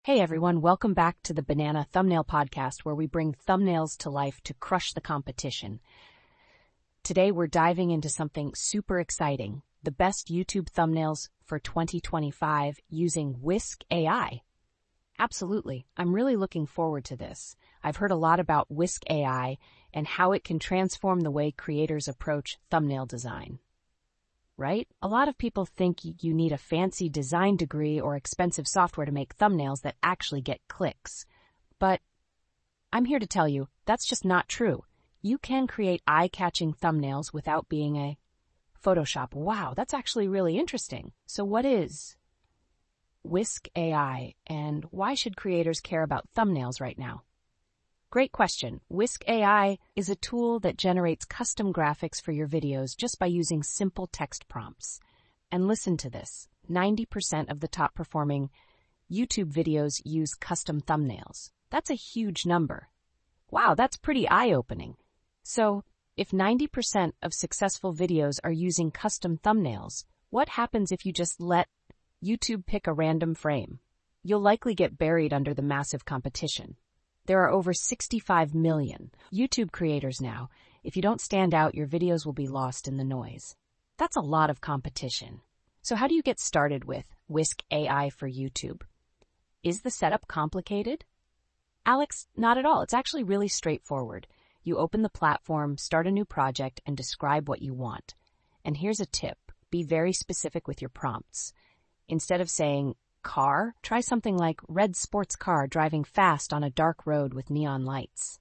Hey everyone, welcome back to the Banana Thumbnail Podcast, where we bring thumbnails to life to crush the competition. Today we're diving into something super exciting, the best YouTube thumbnails for 2025 using Whisk AI. Absolutely, I'm really looking forward to this. I've heard a lot about Whisk AI and how it can transform the way creators approach thumbnail design. Right? A lot of people think you need a fancy design degree or expensive software to make thumbnails that actually get clicks. But I'm here to tell you, that's just not true. You can create eye-catching thumbnails without being a Photoshop. Wow, that's actually really interesting. So what is Whisk AI, and why should creators care about thumbnails right now? Great question. Whisk AI is a tool that generates custom graphics for your videos just by using simple text prompts. And listen to this, 90% of the top performing YouTube videos use custom thumbnails. That's a huge number. Wow, that's pretty eye-opening. So, if 90% of successful videos are using custom thumbnails, what happens if you just let YouTube pick a random frame? You'll likely get buried under the massive competition. There are over 65 million YouTube creators now. If you don't stand out, your videos will be lost in the noise. That's a lot of competition. So how do you get started with Whisk AI for YouTube? Is the setup complicated? Alex, not at all. It's actually really straightforward. You open the platform, start a new project, and describe what you want. And here's a tip. Be very specific with your prompts. Instead of saying, car, try something like red sports car driving fast on a dark road with neon lights.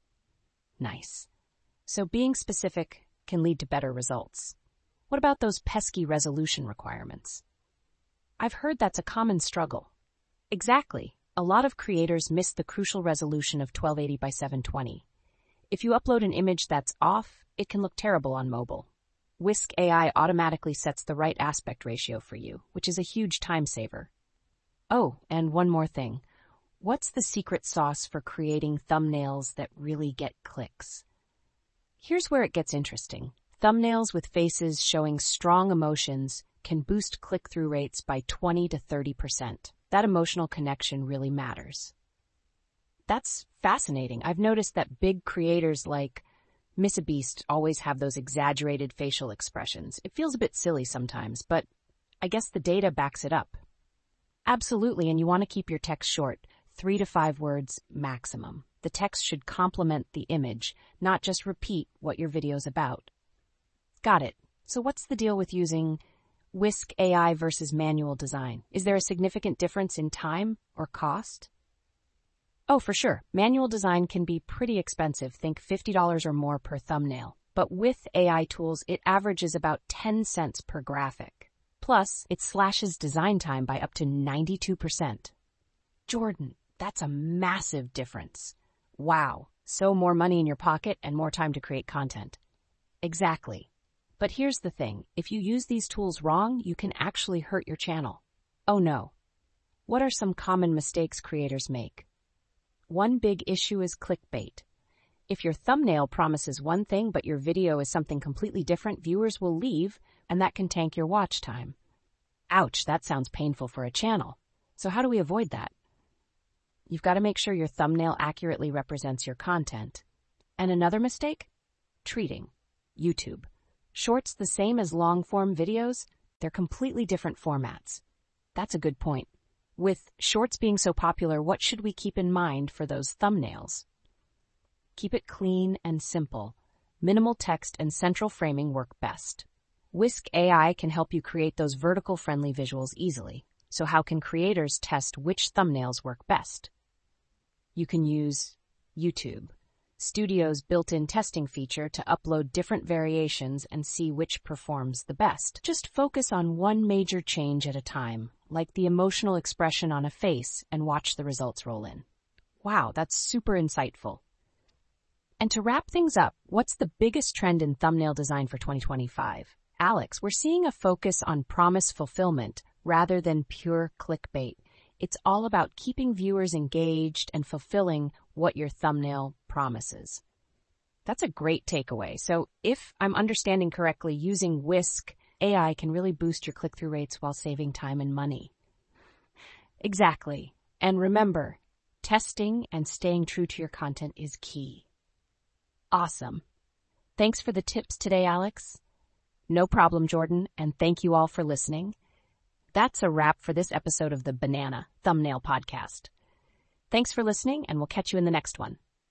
Nice. So being specific can lead to better results. What about those pesky resolution requirements? I've heard that's a common struggle. Exactly. A lot of creators miss the crucial resolution of 1280 by 720. If you upload an image that's off, it can look terrible on mobile. Whisk AI automatically sets the right aspect ratio for you, which is a huge time saver. Oh, and one more thing. What's the secret sauce for creating thumbnails that really get clicks? Here's where it gets interesting. Thumbnails with faces showing strong emotions can boost click-through rates by 20 to 30%. That emotional connection really matters. That's fascinating. I've noticed that big creators like MrBeast always have those exaggerated facial expressions. It feels a bit silly sometimes, but I guess the data backs it up. Absolutely, and you want to keep your text short, 3 to 5 words maximum. The text should complement the image, not just repeat what your video's about. Got it. So what's the deal with using Whisk AI versus manual design? Is there a significant difference in time or cost? Oh, for sure. Manual design can be pretty expensive. Think $50 or more per thumbnail. But with AI tools, it averages about 10 cents per graphic. Plus, it slashes design time by up to 92%. Jordan, that's a massive difference. Wow, so more money in your pocket and more time to create content. Exactly. But here's the thing, if you use these tools wrong, you can actually hurt your channel. Oh no. What are some common mistakes creators make? One big issue is clickbait. If your thumbnail promises one thing but your video is something completely different, viewers will leave, and that can tank your watch time. Ouch, that sounds painful for a channel. So how do we avoid that? You've got to make sure your thumbnail accurately represents your content. And another mistake? Treating YouTube Shorts the same as long-form videos. They're completely different formats. That's a good point. With Shorts being so popular, what should we keep in mind for those thumbnails? Keep it clean and simple. Minimal text and central framing work best. Whisk AI can help you create those vertical-friendly visuals easily. So how can creators test which thumbnails work best? You can use YouTube Studio's built-in testing feature to upload different variations and see which performs the best. Just focus on one major change at a time, like the emotional expression on a face, and watch the results roll in. Wow, that's super insightful. And to wrap things up, what's the biggest trend in thumbnail design for 2025? Alex, we're seeing a focus on promise fulfillment rather than pure clickbait. It's all about keeping viewers engaged and fulfilling what your thumbnail promises. That's a great takeaway. So if I'm understanding correctly, using Whisk AI can really boost your click-through rates while saving time and money. Exactly. And remember, testing and staying true to your content is key. Awesome. Thanks for the tips today, Alex. No problem, Jordan, and thank you all for listening. That's a wrap for this episode of the Banana Thumbnail Podcast. Thanks for listening, and we'll catch you in the next one.